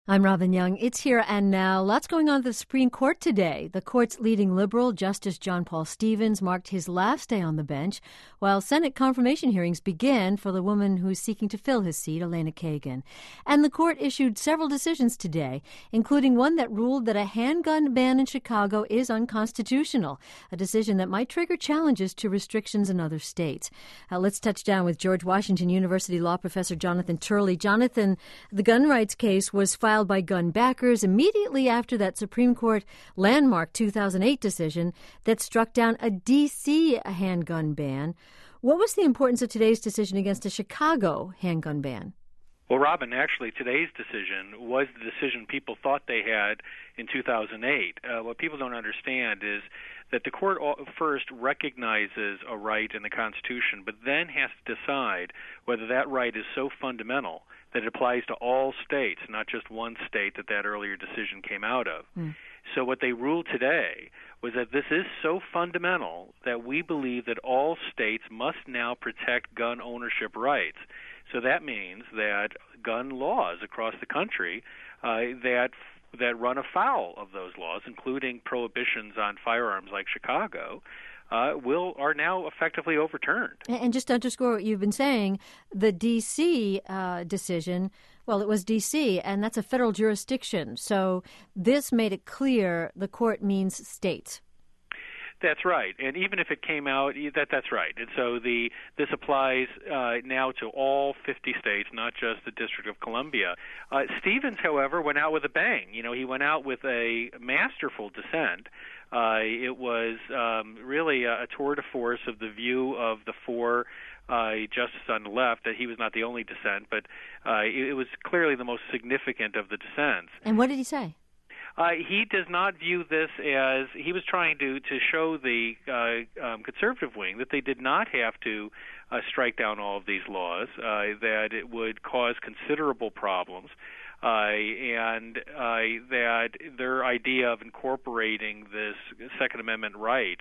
I'm Robin Young. It's Here and Now. Lots going on at the Supreme Court today. The court's leading liberal, Justice John Paul Stevens, marked his last day on the bench, while Senate confirmation hearings begin for the woman who's seeking to fill his seat, Elena Kagan. And the court issued several decisions today, including one that ruled that a handgun ban in Chicago is unconstitutional, a decision that might trigger challenges to restrictions in other states. Let's touch down with George Washington University law professor Jonathan Turley. Jonathan, the gun rights case was filed by gun backers immediately after that Supreme Court landmark 2008 decision that struck down a D.C. handgun ban. What was the importance of today's decision against a Chicago handgun ban? Well, Robin, actually, today's decision was the decision people thought they had in 2008. What people don't understand is that the court first recognizes a right in the Constitution, but then has to decide whether that right is so fundamental that it applies to all states, not just one state that earlier decision came out of. So what they ruled today was that this is so fundamental that we believe that all states must now protect gun ownership rights. So that means that gun laws across the country that run afoul of those laws, including prohibitions on firearms like Chicago, are now effectively overturned. And just to underscore what you've been saying, the D.C. decision, well, it was D.C., and that's a federal jurisdiction. So this made it clear the court means states. That's right, and even if it came out, that's right. And so this applies now to all 50 states, not just the District of Columbia. Stevens, however, went out with a bang. He went out with a masterful dissent. It was really a tour de force of the view of the four justices on the left. That he was not the only dissent, but it was clearly the most significant of the dissents. And what did he say? He does not view this as he was trying to show the conservative wing that they did not have to strike down all of these laws, that it would cause considerable problems, and that their idea of incorporating this Second Amendment right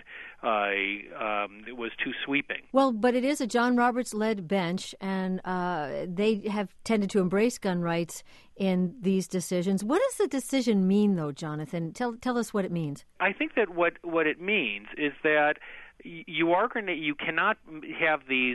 was too sweeping. Well, but it is a John Roberts-led bench, and they have tended to embrace gun rights in these decisions. What does the decision mean, though, Jonathan? Tell us what it means. I think that what it means is that you cannot have these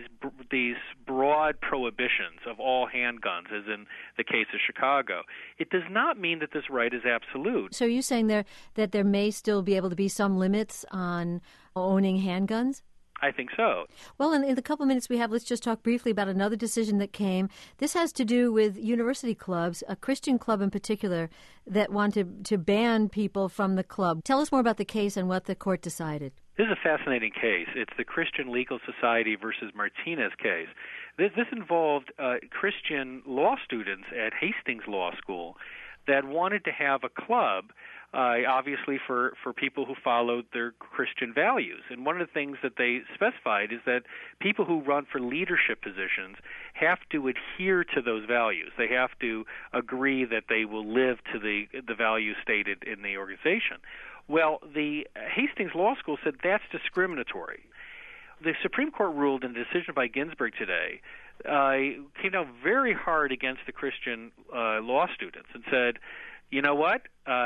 broad prohibitions of all handguns, as in the case of Chicago. It does not mean that this right is absolute. So you're saying that there may still be able to be some limits on owning handguns? I think so. Well, in the couple minutes we have, let's just talk briefly about another decision that came. This has to do with university clubs, a Christian club in particular, that wanted to ban people from the club. Tell us more about the case and what the court decided. This is a fascinating case. It's the Christian Legal Society versus Martinez case. This involved Christian law students at Hastings Law School that wanted to have a club, obviously for people who followed their Christian values. And one of the things that they specified is that people who run for leadership positions have to adhere to those values. They have to agree that they will live to the values stated in the organization. Well, the Hastings Law School said that's discriminatory. The Supreme Court ruled in a decision by Ginsburg today, came down very hard against the Christian law students and said, you know what,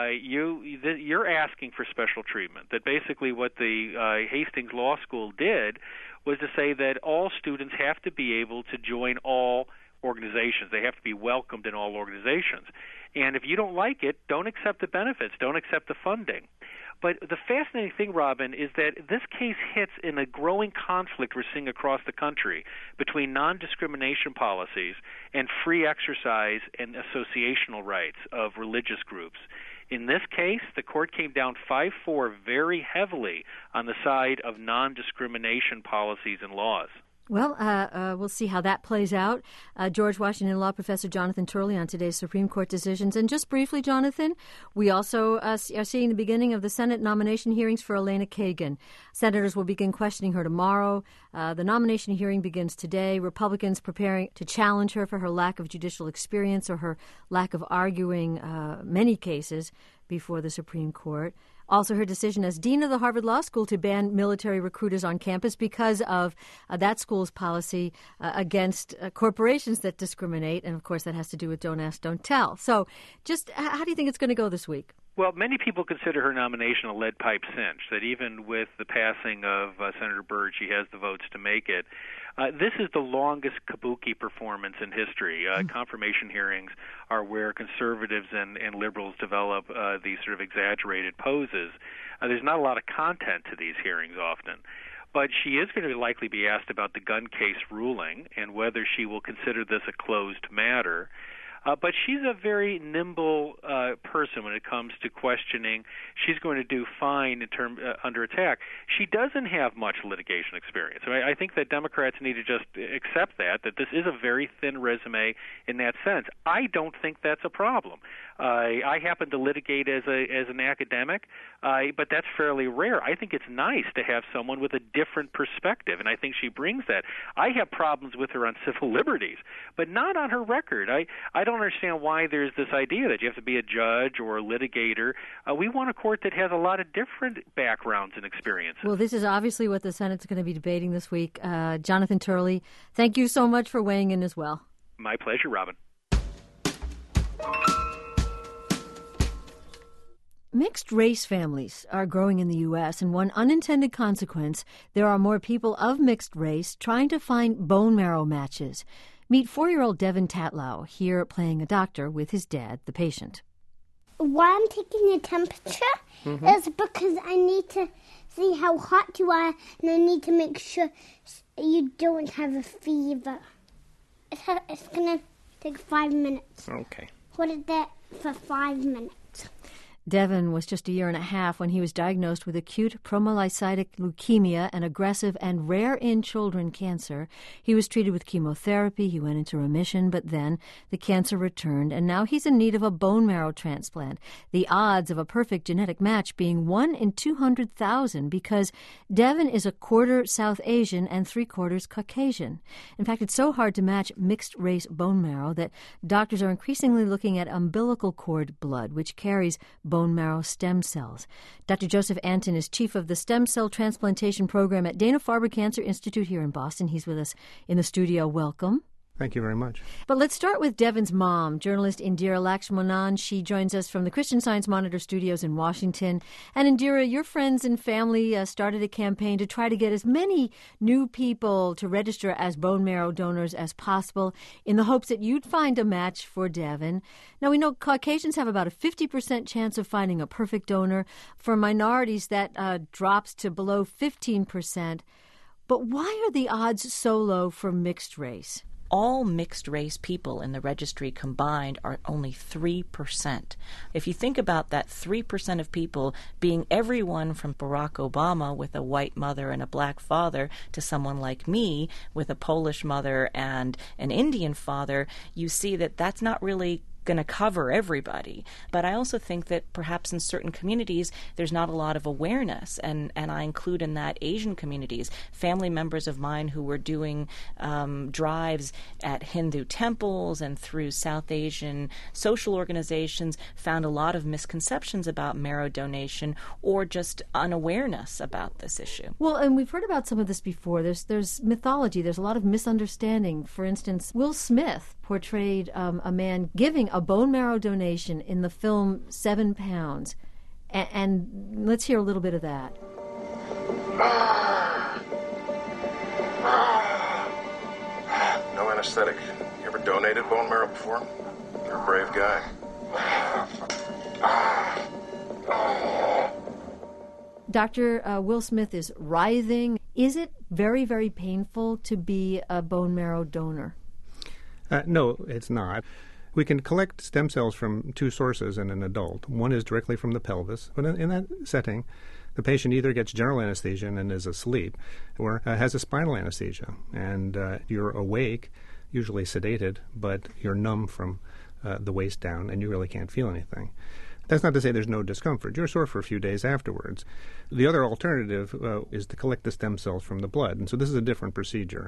you're asking for special treatment. That basically what the Hastings Law School did was to say that all students have to be able to join all organizations. They have to be welcomed in all organizations. And if you don't like it, don't accept the benefits, don't accept the funding. But the fascinating thing, Robin, is that this case hits in a growing conflict we're seeing across the country between non-discrimination policies and free exercise and associational rights of religious groups. In this case, the court came down 5-4 very heavily on the side of non-discrimination policies and laws. Well, we'll see how that plays out. George Washington law professor Jonathan Turley on today's Supreme Court decisions. And just briefly, Jonathan, we also are seeing the beginning of the Senate nomination hearings for Elena Kagan. Senators will begin questioning her tomorrow. The nomination hearing begins today. Republicans preparing to challenge her for her lack of judicial experience or her lack of arguing many cases before the Supreme Court. Also, her decision as dean of the Harvard Law School to ban military recruiters on campus because of that school's policy against corporations that discriminate. And, of course, that has to do with don't ask, don't tell. So just how do you think it's going to go this week? Well, many people consider her nomination a lead pipe cinch, that even with the passing of Senator Byrd, she has the votes to make it. This is the longest kabuki performance in history. Confirmation hearings are where conservatives and liberals develop these sort of exaggerated poses. There's not a lot of content to these hearings often. But she is going to likely be asked about the gun case ruling and whether she will consider this a closed matter. But she's a very nimble person when it comes to questioning. She's going to do fine under attack. She doesn't have much litigation experience. I think that Democrats need to just accept that this is a very thin resume in that sense. I don't think that's a problem. I happen to litigate as an academic, but that's fairly rare. I think it's nice to have someone with a different perspective, and I think she brings that. I have problems with her on civil liberties, but not on her record. I don't understand why there's this idea that you have to be a judge or a litigator. We want a court that has a lot of different backgrounds and experiences. Well, this is obviously what the Senate's going to be debating this week. Jonathan Turley, thank you so much for weighing in as well. My pleasure, Robin. Mixed-race families are growing in the U.S., and one unintended consequence, there are more people of mixed race trying to find bone marrow matches. Meet 4-year-old Devin Tatlow, here playing a doctor with his dad, the patient. Why I'm taking your temperature is because I need to see how hot you are, and I need to make sure you don't have a fever. It's going to take 5 minutes. Okay. Hold it there for 5 minutes. Devin was just a year and a half when he was diagnosed with acute promyelocytic leukemia, an aggressive and rare in children cancer. He was treated with chemotherapy. He went into remission, but then the cancer returned, and now he's in need of a bone marrow transplant. The odds of a perfect genetic match being 1 in 200,000 because Devin is a quarter South Asian and 3/4 Caucasian. In fact, it's so hard to match mixed-race bone marrow that doctors are increasingly looking at umbilical cord blood, which carries bone marrow stem cells. Dr. Joseph Anton is chief of the stem cell transplantation program at Dana-Farber Cancer Institute here in Boston. He's with us in the studio. Welcome. Thank you very much. But let's start with Devin's mom, journalist Indira Lakshmanan. She joins us from the Christian Science Monitor studios in Washington. And Indira, your friends and family started a campaign to try to get as many new people to register as bone marrow donors as possible in the hopes that you'd find a match for Devin. Now, we know Caucasians have about a 50% chance of finding a perfect donor. For minorities, that drops to below 15%. But why are the odds so low for mixed race? All mixed-race people in the registry combined are only 3%. If you think about that 3% of people being everyone from Barack Obama with a white mother and a black father to someone like me with a Polish mother and an Indian father, you see that that's not really going to cover everybody. But I also think that perhaps in certain communities there's not a lot of awareness, and I include in that Asian communities. Family members of mine who were doing drives at Hindu temples and through South Asian social organizations found a lot of misconceptions about marrow donation or just unawareness about this issue. Well, and we've heard about some of this before. There's mythology. There's a lot of misunderstanding. For instance, Will Smith portrayed a man giving a bone marrow donation in the film 7 Pounds. And let's hear a little bit of that. No anesthetic. You ever donated bone marrow before? You're a brave guy. Dr. Will Smith is writhing. Is it very, very painful to be a bone marrow donor? No, it's not. We can collect stem cells from 2 sources in an adult. One is directly from the pelvis, but in that setting, the patient either gets general anesthesia and is asleep or has a spinal anesthesia, and you're awake, usually sedated, but you're numb from the waist down, and you really can't feel anything. That's not to say there's no discomfort. You're sore for a few days afterwards. The other alternative is to collect the stem cells from the blood, and so this is a different procedure.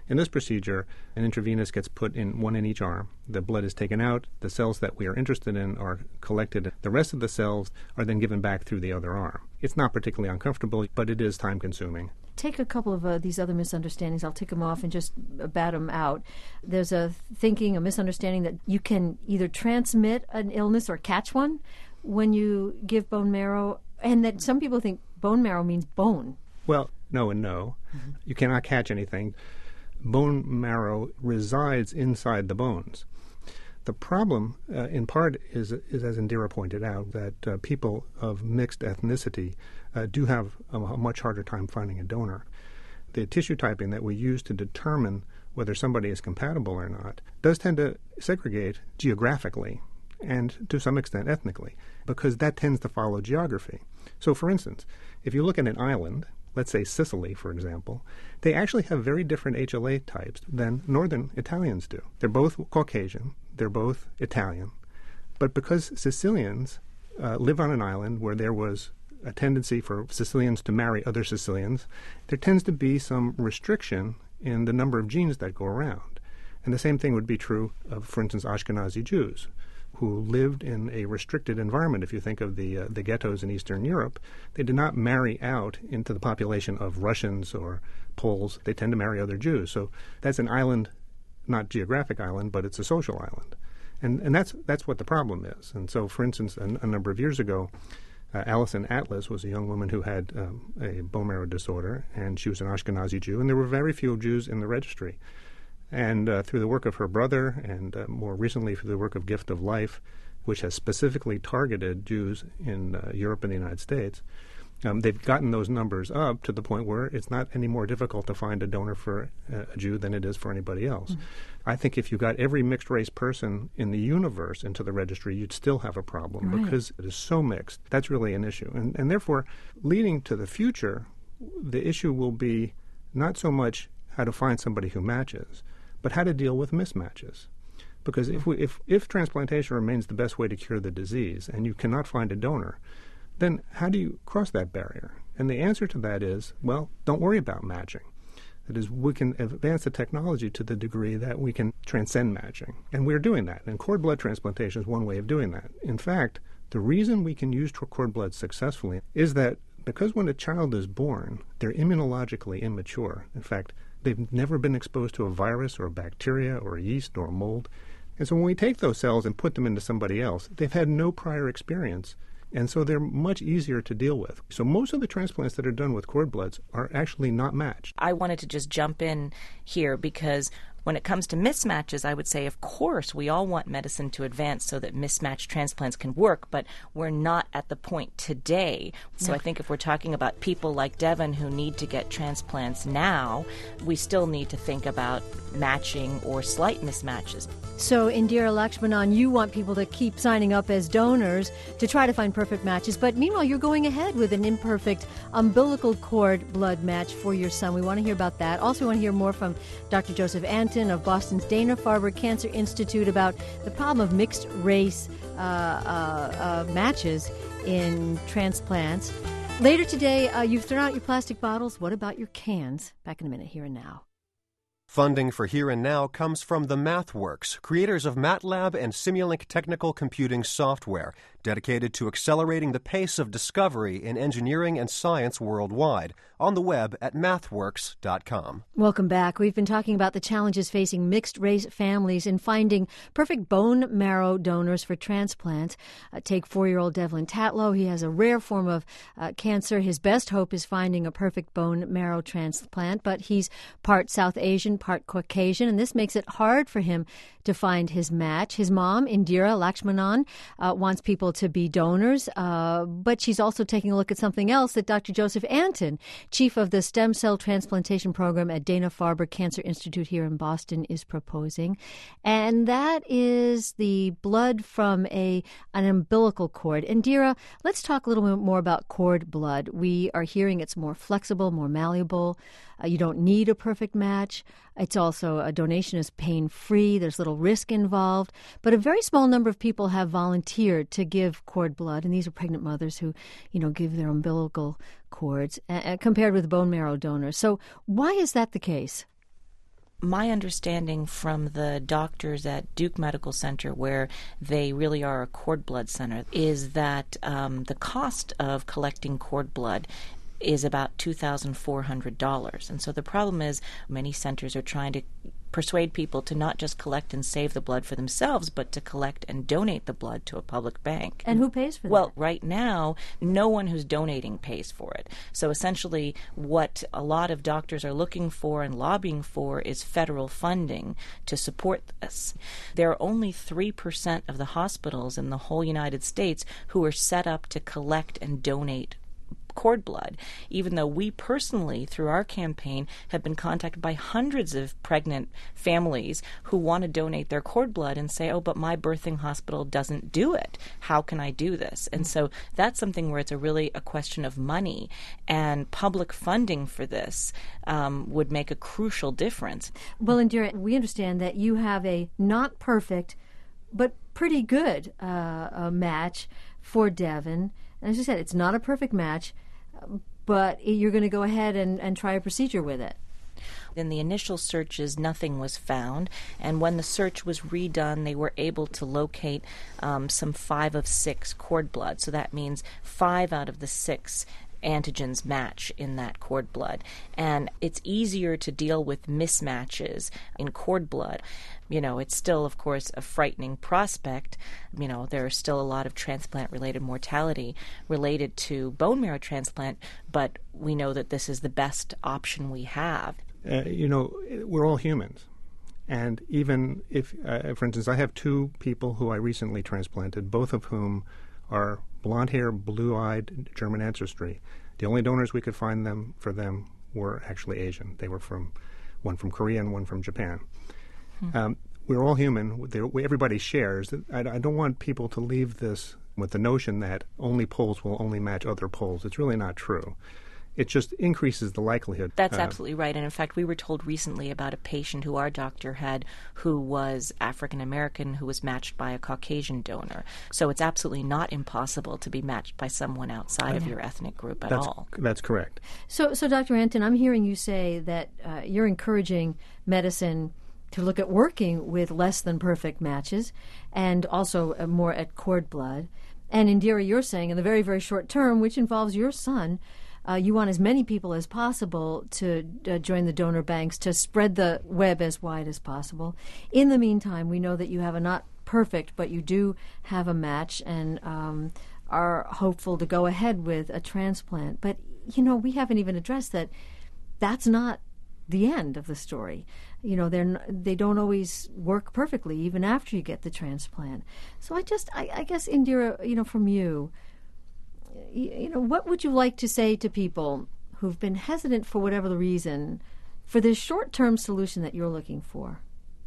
In this procedure, an intravenous gets put in one in each arm. The blood is taken out. The cells that we are interested in are collected. The rest of the cells are then given back through the other arm. It's not particularly uncomfortable, but it is time-consuming. Take a couple of these other misunderstandings. I'll tick them off and just bat them out. There's a misunderstanding that you can either transmit an illness or catch one when you give bone marrow, and that some people think bone marrow means bone. Well, no and no. Mm-hmm. You cannot catch anything. Bone marrow resides inside the bones. The problem, in part, is as Indira pointed out, that people of mixed ethnicity do have a much harder time finding a donor. The tissue typing that we use to determine whether somebody is compatible or not does tend to segregate geographically and to some extent ethnically, because that tends to follow geography. So, for instance, if you look at an island, let's say Sicily, for example, they actually have very different HLA types than northern Italians do. They're both Caucasian, they're both Italian, but because Sicilians live on an island where there was a tendency for Sicilians to marry other Sicilians, there tends to be some restriction in the number of genes that go around. And the same thing would be true of, for instance, Ashkenazi Jews, who lived in a restricted environment. If you think of the ghettos in Eastern Europe, they did not marry out into the population of Russians or Poles. They tend to marry other Jews. So that's an island, not geographic island, but it's a social island. And that's what the problem is. And so, for instance, a number of years ago, Alison Atlas was a young woman who had a bone marrow disorder, and she was an Ashkenazi Jew, and there were very few Jews in the registry. And through the work of her brother, and more recently through the work of Gift of Life, which has specifically targeted Jews in Europe and the United States, they've gotten those numbers up to the point where it's not any more difficult to find a donor for a Jew than it is for anybody else. Mm-hmm. I think if you got every mixed-race person in the universe into the registry, you'd still have a problem, right, because it is so mixed. That's really an issue. And therefore, leading to the future, the issue will be not so much how to find somebody who matches, but how to deal with mismatches. Because if transplantation remains the best way to cure the disease and you cannot find a donor, then how do you cross that barrier? And the answer to that is, well, don't worry about matching. That is, we can advance the technology to the degree that we can transcend matching. And we're doing that. And cord blood transplantation is one way of doing that. In fact, the reason we can use cord blood successfully is that because when a child is born, they're immunologically immature. In fact, they've never been exposed to a virus or a bacteria or a yeast or a mold. And so when we take those cells and put them into somebody else, they've had no prior experience. And so they're much easier to deal with. So most of the transplants that are done with cord bloods are actually not matched. I wanted to just jump in here because when it comes to mismatches, I would say, of course, we all want medicine to advance so that mismatched transplants can work, but we're not at the point today. So I think if we're talking about people like Devin who need to get transplants now, we still need to think about matching or slight mismatches. So, Indira Lakshmanan, you want people to keep signing up as donors to try to find perfect matches, but meanwhile, you're going ahead with an imperfect umbilical cord blood match for your son. We want to hear about that. Also, we want to hear more from Dr. Joseph Anton of Boston's Dana-Farber Cancer Institute about the problem of mixed race matches in transplants. Later today, you've thrown out your plastic bottles. What about your cans? Back in a minute, Here and Now. Funding for Here and Now comes from the MathWorks, creators of MATLAB and Simulink technical computing software, dedicated to accelerating the pace of discovery in engineering and science worldwide, on the web at mathworks.com. Welcome back. We've been talking about the challenges facing mixed-race families in finding perfect bone marrow donors for transplant. Take 4-year-old Devlin Tatlow. He has a rare form of cancer. His best hope is finding a perfect bone marrow transplant, but he's part South Asian, part Caucasian, and this makes it hard for him to find his match. His mom, Indira Lakshmanan, wants people to be donors, but she's also taking a look at something else that Dr. Joseph Anton, chief of the stem cell transplantation program at Dana-Farber Cancer Institute here in Boston, is proposing. And that is the blood from an umbilical cord. Indira, let's talk a little bit more about cord blood. We are hearing it's more flexible, more malleable. You don't need a perfect match. It's also, a donation is pain-free. There's little risk involved. But a very small number of people have volunteered to give cord blood, and these are pregnant mothers who, give their umbilical cords, compared with bone marrow donors. So why is that the case? My understanding from the doctors at Duke Medical Center, where they really are a cord blood center, is that the cost of collecting cord blood is about $2,400. And so the problem is many centers are trying to persuade people to not just collect and save the blood for themselves, but to collect and donate the blood to a public bank. And who pays for that? Well, right now, no one who's donating pays for it. So essentially, what a lot of doctors are looking for and lobbying for is federal funding to support this. There are only 3% of the hospitals in the whole United States who are set up to collect and donate cord blood, even though we personally, through our campaign, have been contacted by hundreds of pregnant families who want to donate their cord blood and say, oh, but my birthing hospital doesn't do it. How can I do this? And so that's something where it's really a question of money, and public funding for this would make a crucial difference. Well, Indira, we understand that you have a not perfect but pretty good match for Devin. And as I said, it's not a perfect match, but you're going to go ahead and try a procedure with it. In the initial searches, nothing was found, and when the search was redone, they were able to locate some 5 of 6 cord blood. So that means 5 out of the 6 antigens match in that cord blood. And it's easier to deal with mismatches in cord blood. You know, it's still, of course, a frightening prospect. You know, there is still a lot of transplant-related mortality related to bone marrow transplant, but we know that this is the best option we have. We're all humans. And even if, for instance, I have 2 people who I recently transplanted, both of whom are blonde-haired, blue-eyed German ancestry. The only donors we could find for them were actually Asian. They were one from Korea and one from Japan. We're all human. Everybody shares. I don't want people to leave this with the notion that only polls will only match other polls. It's really not true. It just increases the likelihood. That's absolutely right. And in fact, we were told recently about a patient who our doctor had who was African American, who was matched by a Caucasian donor. So it's absolutely not impossible to be matched by someone outside of your ethnic group at all. That's correct. So Dr. Anton, I'm hearing you say that you're encouraging medicine to look at working with less than perfect matches and also more at cord blood. And Indira, you're saying in the very, very short term, which involves your son, you want as many people as possible to join the donor banks to spread the web as wide as possible. In the meantime, we know that you have a not perfect, but you do have a match and are hopeful to go ahead with a transplant. But, we haven't even addressed that that's not the end of the story. They don't always work perfectly even after you get the transplant. So I guess, Indira, from you, what would you like to say to people who've been hesitant for whatever the reason for this short-term solution that you're looking for?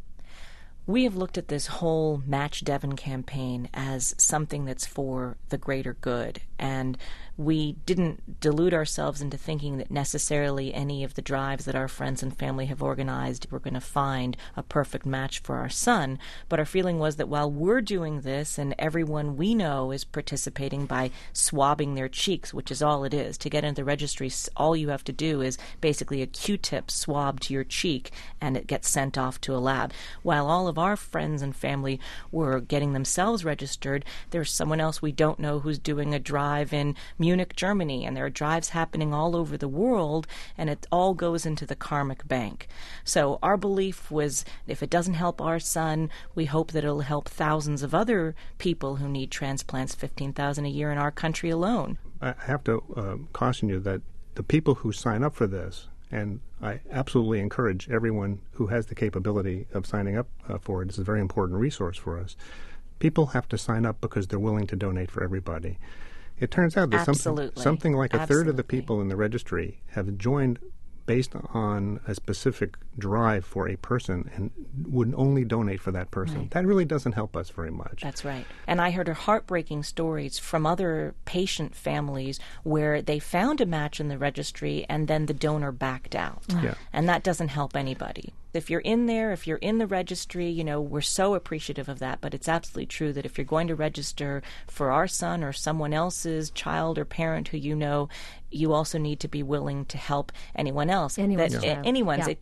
We have looked at this whole Match Devin campaign as something that's for the greater good, and we didn't delude ourselves into thinking that necessarily any of the drives that our friends and family have organized were going to find a perfect match for our son. But our feeling was that while we're doing this and everyone we know is participating by swabbing their cheeks, which is all it is, to get into the registry, all you have to do is basically a Q-tip swab to your cheek and it gets sent off to a lab. While all of our friends and family were getting themselves registered, there's someone else we don't know who's doing a drive in Munich, Germany, and there are drives happening all over the world, and it all goes into the karmic bank. So our belief was, if it doesn't help our son, we hope that it'll help thousands of other people who need transplants, 15,000 a year in our country alone. I have to caution you that the people who sign up for this, and I absolutely encourage everyone who has the capability of signing up for it. It's a very important resource for us. People have to sign up because they're willing to donate for everybody. It turns out that something like a third of the people in the registry have joined based on a specific drive for a person and would only donate for that person. Right. That really doesn't help us very much. That's right. And I heard heartbreaking stories from other patient families where they found a match in the registry and then the donor backed out. Yeah. And that doesn't help anybody. If you're in there, if you're in the registry, we're so appreciative of that. But it's absolutely true that if you're going to register for our son or someone else's child or parent who you also need to be willing to help anyone else. Anyone's. Anyone's. Yeah. It could be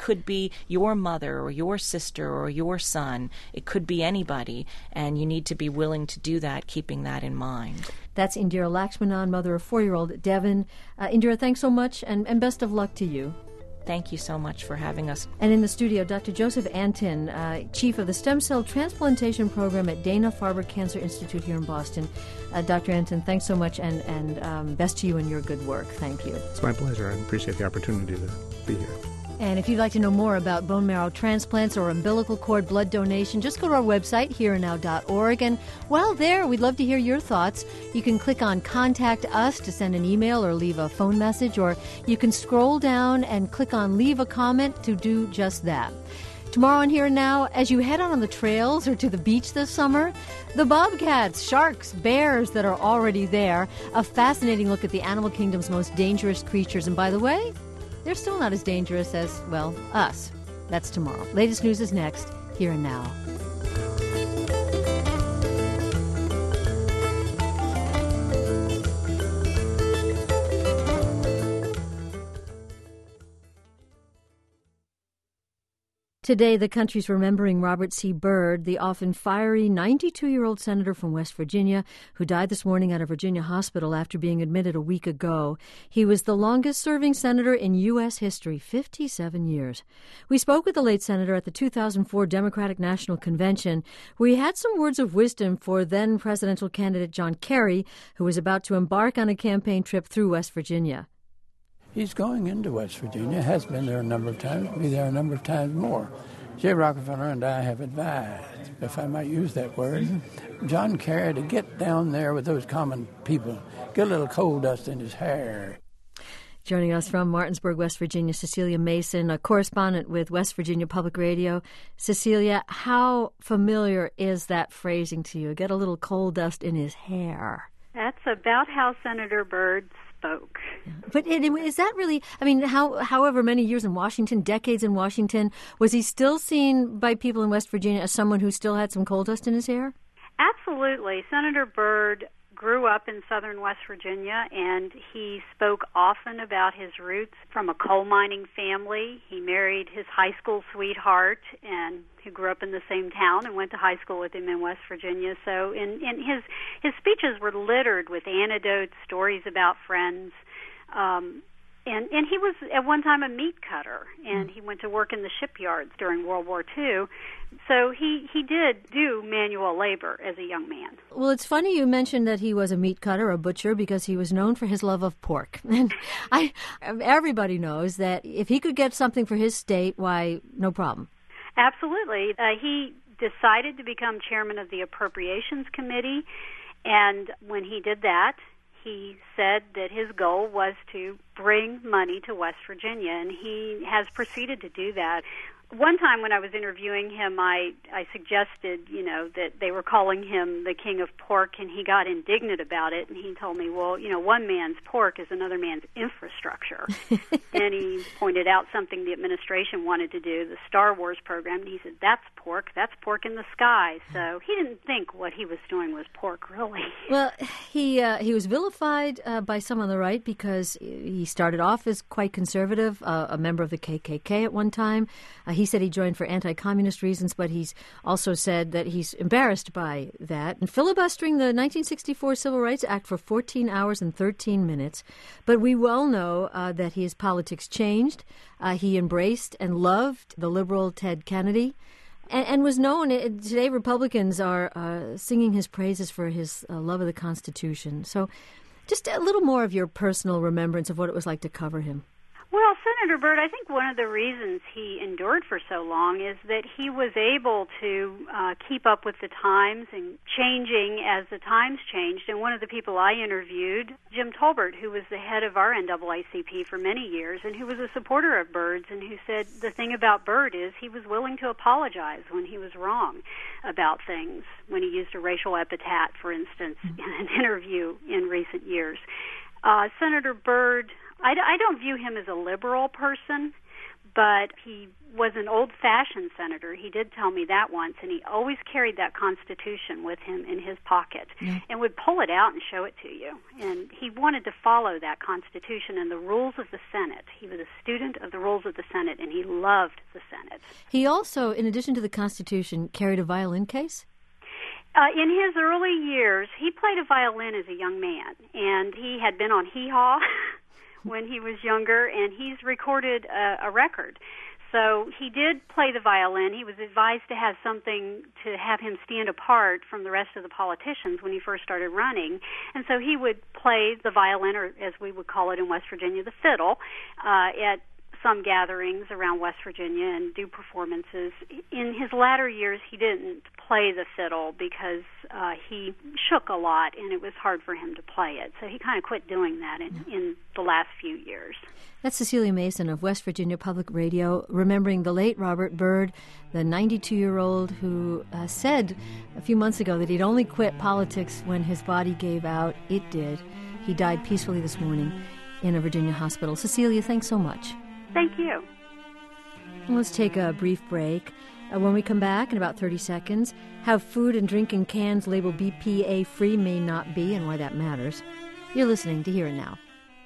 be your mother or your sister or your son. It could be anybody, and you need to be willing to do that, keeping that in mind. That's Indira Lakshmanan, mother of 4-year-old Devin. Indira, thanks so much, and best of luck to you. Thank you so much for having us. And in the studio, Dr. Joseph Antin, chief of the Stem Cell Transplantation Program at Dana-Farber Cancer Institute here in Boston. Dr. Antin, thanks so much, and best to you in your good work. Thank you. It's my pleasure. I appreciate the opportunity to be here. And if you'd like to know more about bone marrow transplants or umbilical cord blood donation, just go to our website, hereandnow.org. And while there, we'd love to hear your thoughts. You can click on Contact Us to send an email or leave a phone message, or you can scroll down and click on Leave a Comment to do just that. Tomorrow on Here and Now, as you head out on the trails or to the beach this summer, the bobcats, sharks, bears that are already there, a fascinating look at the animal kingdom's most dangerous creatures. And by the way, they're still not as dangerous as, well, us. That's tomorrow. Latest news is next, Here and Now. Today, the country's remembering Robert C. Byrd, the often fiery 92-year-old senator from West Virginia who died this morning at a Virginia hospital after being admitted a week ago. He was the longest-serving senator in U.S. history, 57 years. We spoke with the late senator at the 2004 Democratic National Convention, where he had some words of wisdom for then-presidential candidate John Kerry, who was about to embark on a campaign trip through West Virginia. He's going into West Virginia, has been there a number of times, will be there a number of times more. Jay Rockefeller and I have advised, if I might use that word, John Kerry to get down there with those common people, get a little coal dust in his hair. Joining us from Martinsburg, West Virginia, Cecilia Mason, a correspondent with West Virginia Public Radio. Cecilia, how familiar is that phrasing to you? Get a little coal dust in his hair. That's about how Senator Byrd spoke. But is that really, I mean, however many years in Washington, decades in Washington, was he still seen by people in West Virginia as someone who still had some coal dust in his hair? Absolutely. Senator Byrd grew up in southern West Virginia, and he spoke often about his roots from a coal mining family. He married his high school sweetheart, and who grew up in the same town and went to high school with him in West Virginia. So in his speeches were littered with anecdotes, stories about friends. And he was at one time a meat cutter, and he went to work in the shipyards during World War II. So he did do manual labor as a young man. Well, it's funny you mentioned that he was a meat cutter, a butcher, because he was known for his love of pork. And everybody knows that if he could get something for his state, why, no problem. Absolutely. He decided to become chairman of the Appropriations Committee, and when he did that, he said that his goal was to bring money to West Virginia, and he has proceeded to do that. One time when I was interviewing him, I suggested, that they were calling him the king of pork, and he got indignant about it, and he told me, well, one man's pork is another man's infrastructure. And he pointed out something the administration wanted to do, the Star Wars program, and he said, that's pork in the sky. So he didn't think what he was doing was pork, really. Well, he was vilified by some on the right because he started off as quite conservative, a member of the KKK at one time. He said he joined for anti-communist reasons, but he's also said that he's embarrassed by that. And filibustering the 1964 Civil Rights Act for 14 hours and 13 minutes. But we well know that his politics changed. He embraced and loved the liberal Ted Kennedy and was known. Today, Republicans are singing his praises for his love of the Constitution. So just a little more of your personal remembrance of what it was like to cover him. Well, Senator Byrd, I think one of the reasons he endured for so long is that he was able to keep up with the times and changing as the times changed. And one of the people I interviewed, Jim Tolbert, who was the head of our NAACP for many years and who was a supporter of Byrd's, and who said the thing about Byrd is he was willing to apologize when he was wrong about things, when he used a racial epithet, for instance, in an interview in recent years. Senator Byrd, I don't view him as a liberal person, but he was an old-fashioned senator. He did tell me that once, and he always carried that Constitution with him in his pocket and would pull it out and show it to you. And he wanted to follow that Constitution and the rules of the Senate. He was a student of the rules of the Senate, and he loved the Senate. He also, in addition to the Constitution, carried a violin case? In his early years, he played a violin as a young man, and he had been on Hee Haw when he was younger, and he's recorded a record. So he did play the violin. He was advised to have something to have him stand apart from the rest of the politicians when he first started running. And so he would play the violin, or as we would call it in West Virginia, the fiddle, at some gatherings around West Virginia and do performances. In his latter years, he didn't play the fiddle because he shook a lot and it was hard for him to play it. So he kind of quit doing that in the last few years. That's Cecilia Mason of West Virginia Public Radio, remembering the late Robert Byrd, the 92-year-old who said a few months ago that he'd only quit politics when his body gave out. It did. He died peacefully this morning in a Virginia hospital. Cecilia, thanks so much. Thank you. Let's take a brief break. When we come back in about 30 seconds, how food and drink in cans labeled BPA-free may not be and why that matters. You're listening to Here and Now.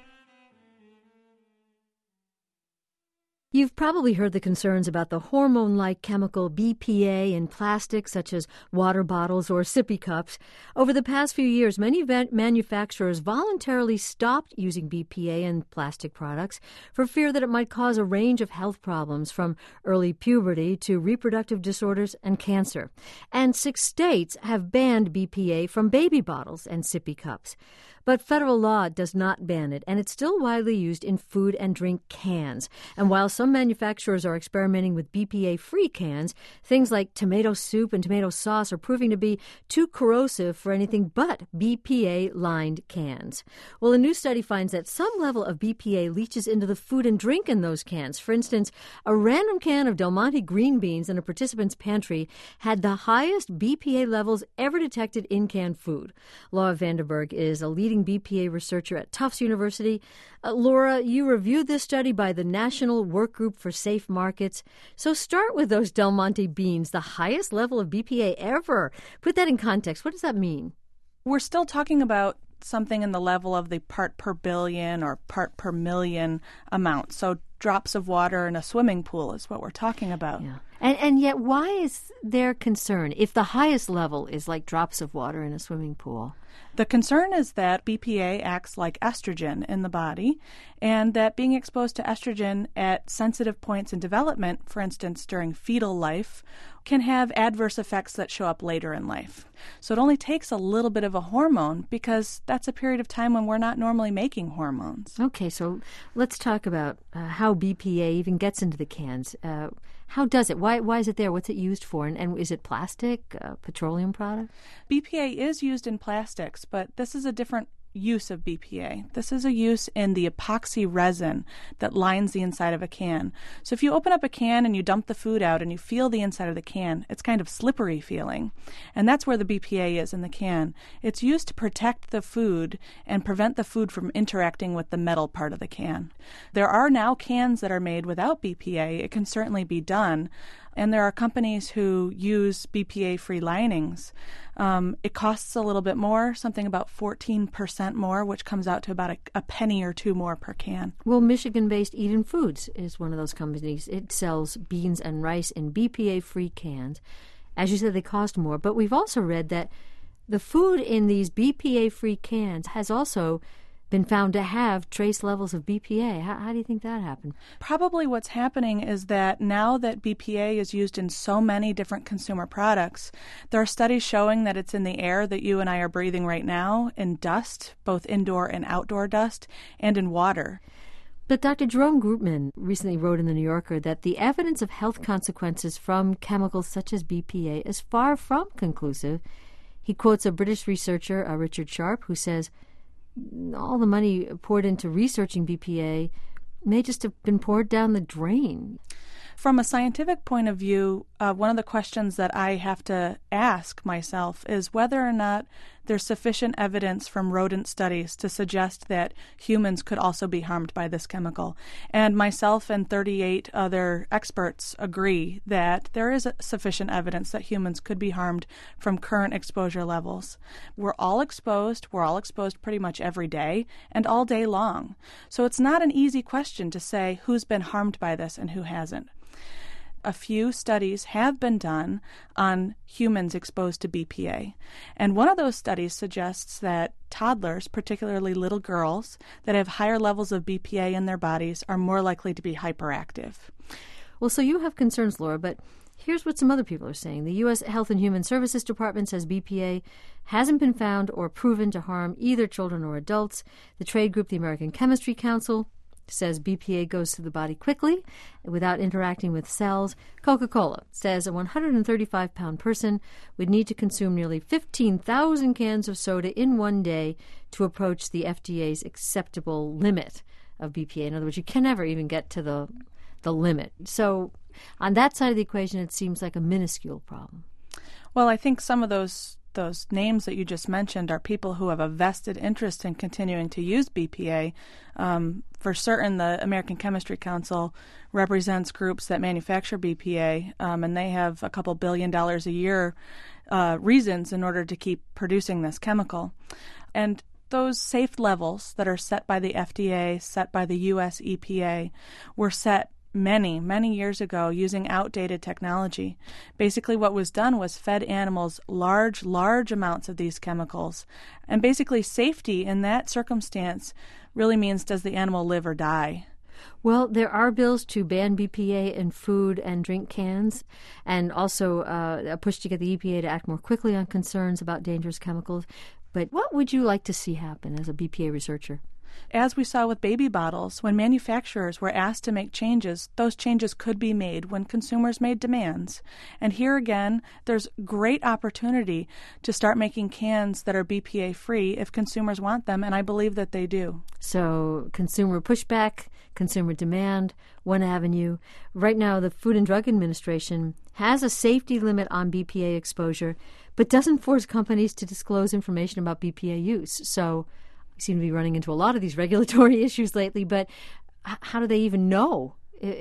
You've probably heard the concerns about the hormone-like chemical BPA in plastics such as water bottles or sippy cups. Over the past few years, many manufacturers voluntarily stopped using BPA in plastic products for fear that it might cause a range of health problems from early puberty to reproductive disorders and cancer. And 6 states have banned BPA from baby bottles and sippy cups. But federal law does not ban it, and it's still widely used in food and drink cans. And while some manufacturers are experimenting with BPA-free cans, things like tomato soup and tomato sauce are proving to be too corrosive for anything but BPA-lined cans. Well, a new study finds that some level of BPA leaches into the food and drink in those cans. For instance, a random can of Del Monte green beans in a participant's pantry had the highest BPA levels ever detected in canned food. Laura Vandenberg is a leading BPA researcher at Tufts University. Laura, you reviewed this study by the National Workgroup for Safe Markets. So start with those Del Monte beans, the highest level of BPA ever. Put that in context. What does that mean? We're still talking about something in the level of the part per billion or part per million amount. So drops of water in a swimming pool is what we're talking about. Yeah. And yet, why is there concern if the highest level is like drops of water in a swimming pool? The concern is that BPA acts like estrogen in the body, and that being exposed to estrogen at sensitive points in development, for instance during fetal life, can have adverse effects that show up later in life. So it only takes a little bit of a hormone because that's a period of time when we're not normally making hormones. Okay, so let's talk about how BPA even gets into the cans. How does it? Why is it there? What's it used for? And is it plastic, petroleum product? BPA is used in plastics, but this is a different use of BPA. This is a use in the epoxy resin that lines the inside of a can. So if you open up a can and you dump the food out and you feel the inside of the can, it's kind of slippery feeling. And that's where the BPA is in the can. It's used to protect the food and prevent the food from interacting with the metal part of the can. There are now cans that are made without BPA. It can certainly be done. And there are companies who use BPA-free linings. It costs a little bit more, something about 14% more, which comes out to about a penny or two more per can. Well, Michigan-based Eden Foods is one of those companies. It sells beans and rice in BPA-free cans. As you said, they cost more. But we've also read that the food in these BPA-free cans has also been found to have trace levels of BPA. How do you think that happened? Probably what's happening is that now that BPA is used in so many different consumer products, there are studies showing that it's in the air that you and I are breathing right now, in dust, both indoor and outdoor dust, and in water. But Dr. Jerome Groopman recently wrote in The New Yorker that the evidence of health consequences from chemicals such as BPA is far from conclusive. He quotes a British researcher, Richard Sharp, who says, all the money poured into researching BPA may just have been poured down the drain. From a scientific point of view, one of the questions that I have to ask myself is whether or not there's sufficient evidence from rodent studies to suggest that humans could also be harmed by this chemical. And myself and 38 other experts agree that there is sufficient evidence that humans could be harmed from current exposure levels. We're all exposed pretty much every day and all day long. So it's not an easy question to say who's been harmed by this and who hasn't. A few studies have been done on humans exposed to BPA. And one of those studies suggests that toddlers, particularly little girls, that have higher levels of BPA in their bodies are more likely to be hyperactive. Well, so you have concerns, Laura, but here's what some other people are saying. The U.S. Health and Human Services Department says BPA hasn't been found or proven to harm either children or adults. The trade group, the American Chemistry Council, says BPA goes through the body quickly without interacting with cells. Coca-Cola says a 135-pound person would need to consume nearly 15,000 cans of soda in one day to approach the FDA's acceptable limit of BPA. In other words, you can never even get to the limit. So on that side of the equation, it seems like a minuscule problem. Well, I think some of those names that you just mentioned are people who have a vested interest in continuing to use BPA. For certain, the American Chemistry Council represents groups that manufacture BPA, and they have a couple $1 billion a year reasons in order to keep producing this chemical. And those safe levels that are set by the FDA, set by the U.S. EPA, were set many years ago using outdated technology. Basically what was done was fed animals large amounts of these chemicals. And basically safety in that circumstance really means, does the animal live or die? Well, there are bills to ban BPA in food and drink cans, and also a push to get the EPA to act more quickly on concerns about dangerous chemicals. But what would you like to see happen as a BPA researcher? As we saw with baby bottles, when manufacturers were asked to make changes, those changes could be made when consumers made demands. And here again, there's great opportunity to start making cans that are BPA-free if consumers want them, and I believe that they do. So consumer pushback, consumer demand, one avenue. Right now, the Food and Drug Administration has a safety limit on BPA exposure, but doesn't force companies to disclose information about BPA use. So seem to be running into a lot of these regulatory issues lately, but how do they even know?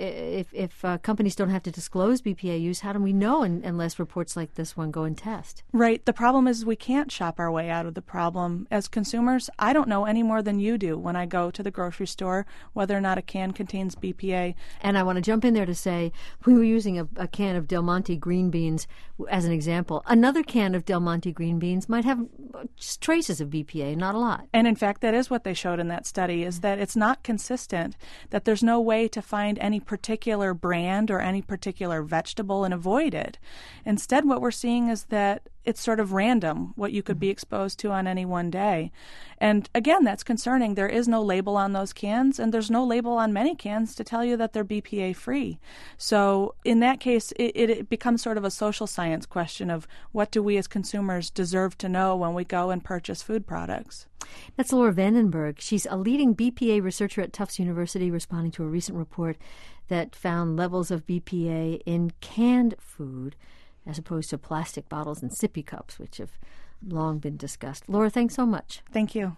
If companies don't have to disclose BPA use, how do we know unless reports like this one go and test? Right. The problem is we can't shop our way out of the problem. As consumers, I don't know any more than you do when I go to the grocery store whether or not a can contains BPA. And I want to jump in there to say we were using a can of Del Monte green beans as an example. Another can of Del Monte green beans might have just traces of BPA, not a lot. And in fact, that is what they showed in that study, is that it's not consistent, that there's no way to find any particular brand or any particular vegetable and avoid it. Instead, what we're seeing is that it's sort of random what you could be exposed to on any one day. And again, that's concerning. There is no label on those cans, and there's no label on many cans to tell you that they're BPA free. So in that case, it becomes sort of a social science question of what do we as consumers deserve to know when we go and purchase food products. That's Laura Vandenberg. She's a leading BPA researcher at Tufts University, responding to a recent report that found levels of BPA in canned food as opposed to plastic bottles and sippy cups, which have long been discussed. Laura, thanks so much. Thank you.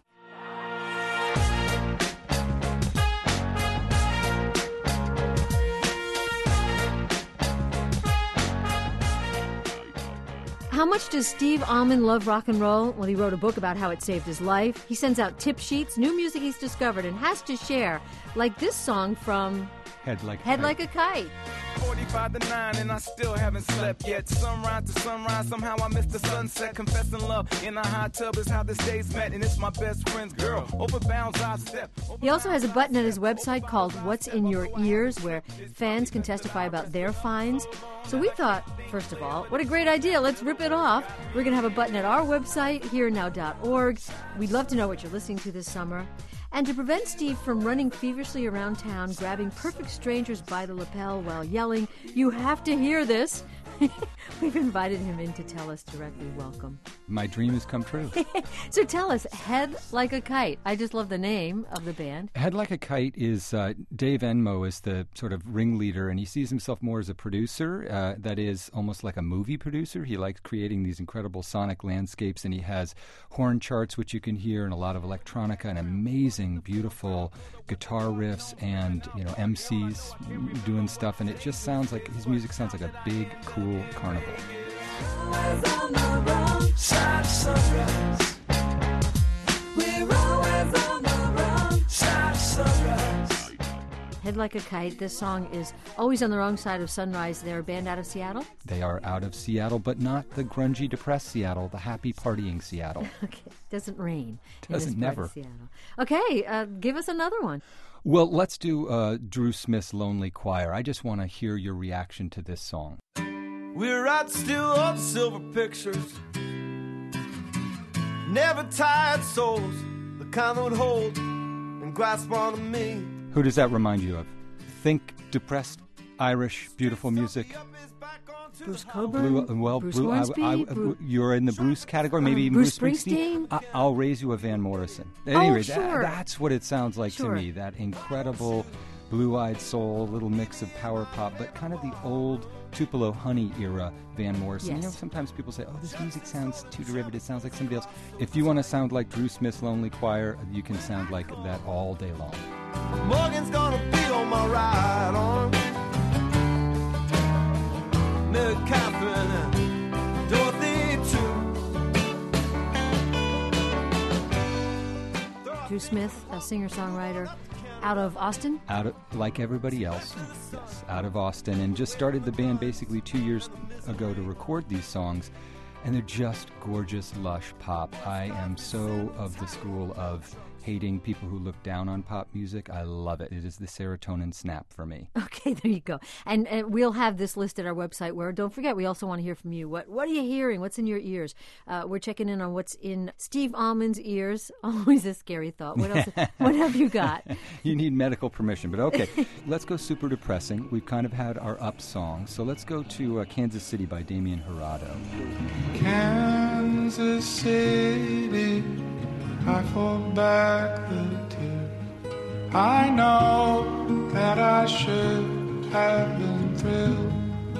How much does Steve Almond love rock and roll? Well, he wrote a book about how it saved his life. He sends out tip sheets, new music he's discovered, and has to share, like this song from Head Like a Kite. 45 to 9 and I still haven't slept yet. Sunrise to sunrise, somehow I missed the sunset. Confessing love in a hot tub is how this day's met, and it's my best friend's girl. Over bounds I step. He also has a button at his website called What's in Your Ears, where fans can testify about their finds. So we thought, first of all, what a great idea. Let's rip it off. We're going to have a button at our website, hereandnow.org. We'd love to know what you're listening to this summer. And to prevent Steve from running feverishly around town, grabbing perfect strangers by the lapel while yelling, "You have to hear this," we've invited him in to tell us directly. Welcome. my dream has come true. So tell us, Head Like a Kite. I just love the name of the band. Head Like a Kite is Dave Enmo is the sort of ringleader, and he sees himself more as a producer, that is almost like a movie producer. He likes creating these incredible sonic landscapes, and he has horn charts, which you can hear, and a lot of electronica and amazing, beautiful guitar riffs and, MCs doing stuff, and it just sounds like, his music sounds like a big, cool carnival. On the wrong side of sunrise. We're always on the wrong side of sunrise. Head Like a Kite. This song is always on the wrong side of sunrise. They're a band out of Seattle? They are out of Seattle, but not the grungy, depressed Seattle, the happy, partying Seattle. Okay. Doesn't rain. Doesn't, never. Seattle. Okay, give us another one. Well, let's do Drew Smith's Lonely Choir. I just want to hear your reaction to this song. We're out still on silver pictures, never tired souls, the kind that would hold and grasp onto me. Who does that remind you of? Think depressed, Irish, beautiful music. Bruce Cockburn? Bruce Hornsby? You're in the Bruce category, maybe even Bruce Springsteen. I'll raise you a Van Morrison. Anyway, sure. That's what it sounds like to me, that incredible blue-eyed soul, little mix of power pop, but kind of the old Tupelo Honey era Van Morrison. Yes. Sometimes people say, this music sounds too derivative, it sounds like somebody else. If you want to sound like Drew Smith's Lonely Choir, you can sound like that all day long. Morgan's gonna be on my ride on Mary Catherine and Dorothy too. Drew Smith, a singer-songwriter out of Austin? Like everybody else, yes, out of Austin, and just started the band basically 2 years ago to record these songs, and they're just gorgeous, lush pop. I am so of the school of hating people who look down on pop music. I love it. It is the serotonin snap for me. Okay, there you go. And we'll have this list at our website, where, don't forget, we also want to hear from you. What are you hearing? What's in your ears? We're checking in on what's in Steve Almond's ears. Always a scary thought. What else? What have you got? You need medical permission, but okay. Let's go super depressing. We've kind of had our up song, so let's go to Kansas City by Damien Jurado. Kansas City, I fall back the tears. I know that I should have been thrilled.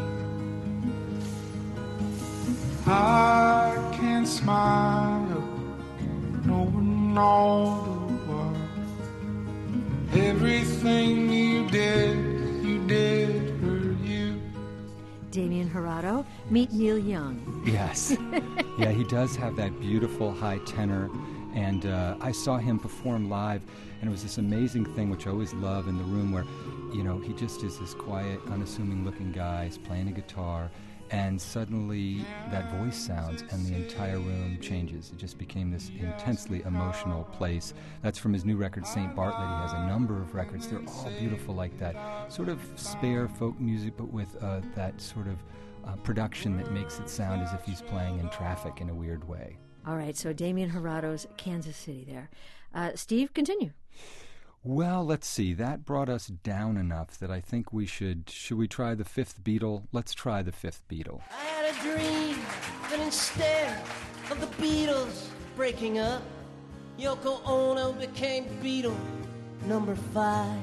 I can smile, no one all the while. Everything you did for you. Damien Jurado, meet Neil Young. Yes. Yeah, he does have that beautiful high tenor. And I saw him perform live, and it was this amazing thing, which I always love in the room, where, he just is this quiet, unassuming-looking guy. He's playing a guitar, and suddenly that voice sounds, and the entire room changes. It just became this intensely emotional place. That's from his new record, St. Bartlett. He has a number of records. They're all beautiful like that. Sort of spare folk music, but with that sort of production that makes it sound as if he's playing in traffic in a weird way. All right, so Damien Jurado's Kansas City there. Steve, continue. Well, let's see. That brought us down enough that I think we should we try the Fifth Beatle? Let's try the Fifth Beatle. I had a dream that instead of the Beatles breaking up, Yoko Ono became Beatle number 5.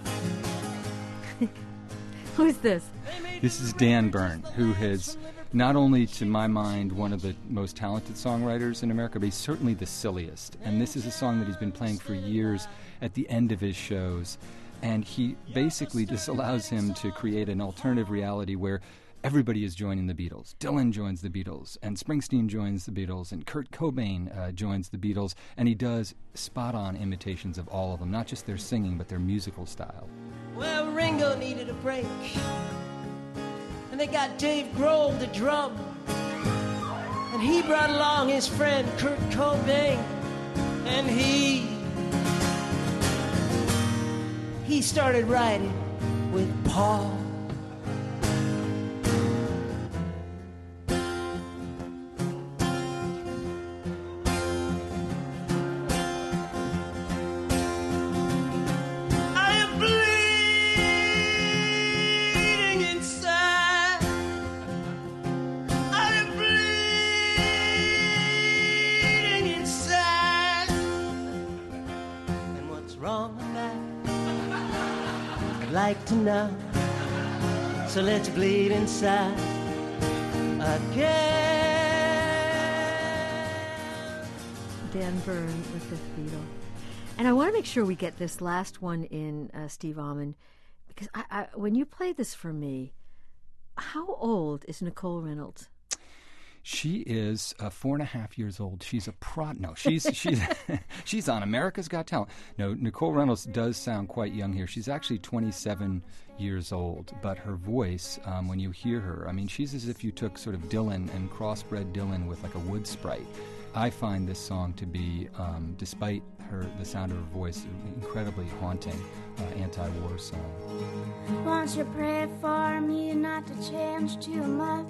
Who's this? This is Dan Byrne, who has not only, to my mind, one of the most talented songwriters in America, but he's certainly the silliest. And this is a song that he's been playing for years at the end of his shows. And he basically just allows him to create an alternative reality where everybody is joining the Beatles. Dylan joins the Beatles, and Springsteen joins the Beatles, and Kurt Cobain joins the Beatles. And he does spot-on imitations of all of them, not just their singing, but their musical style. Well, Ringo needed a break, and they got Dave Grohl to drum, and he brought along his friend Kurt Cobain, and he started writing with Paul. wrong or right? I'd like to know. So let's bleed inside again. Dan Byrne, the Fifth Beatle. And I want to make sure we get this last one in, Steve Almond, because I when you played this for me, how old is Nicole Reynolds? She is 4.5 years old. She's a no, she's on America's Got Talent. No, Nicole Reynolds does sound quite young here. She's actually 27 years old, but her voice, when you hear her, I mean, she's as if you took sort of Dylan and crossbred Dylan with like a wood sprite. I find this song to be, despite the sound of her voice, an incredibly haunting anti-war song. Won't you pray for me not to change too much?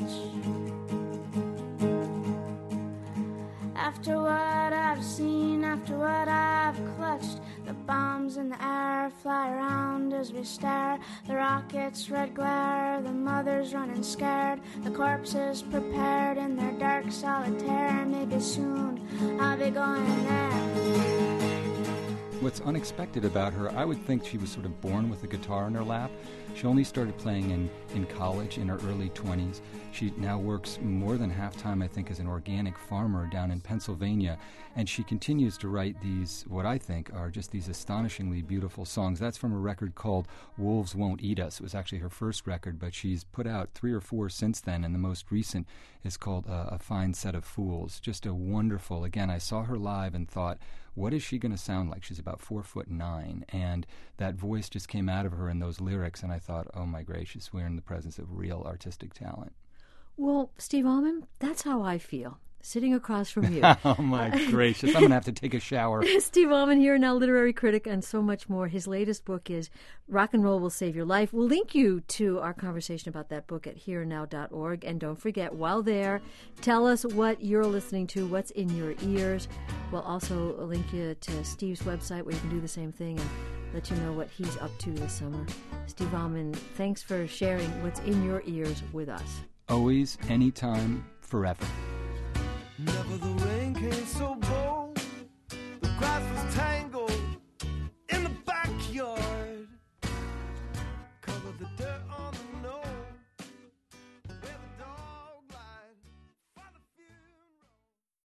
After what I've seen, after what I've clutched, the bombs in the air fly around as we stare. The rockets' red glare, the mothers running scared, the corpses prepared in their dark solitaire. Maybe soon I'll be going there. What's unexpected about her, I would think she was sort of born with a guitar in her lap. She only started playing in college in her early 20s. She now works more than half-time, I think, as an organic farmer down in Pennsylvania. And she continues to write these, what I think are just these astonishingly beautiful songs. That's from a record called Wolves Won't Eat Us. It was actually her first record, but she's put out 3 or 4 since then, and the most recent is called A Fine Set of Fools. Just a wonderful, again, I saw her live and thought, what is she going to sound like? She's about 4'9", and that voice just came out of her in those lyrics, and I thought, oh my gracious, we're in the presence of real artistic talent. Well, Steve Almond, that's how I feel, sitting across from you. Oh my gracious, I'm going to have to take a shower. Steve Almond here, now literary critic and so much more. His latest book is Rock and Roll Will Save Your Life. We'll link you to our conversation about that book at hereandnow.org. And don't forget, while there, tell us what you're listening to, what's in your ears. We'll also link you to Steve's website where you can do the same thing and let you know what he's up to this summer. Steve Almond, thanks for sharing what's in your ears with us. Always, anytime, forever. Never the rain came so bold.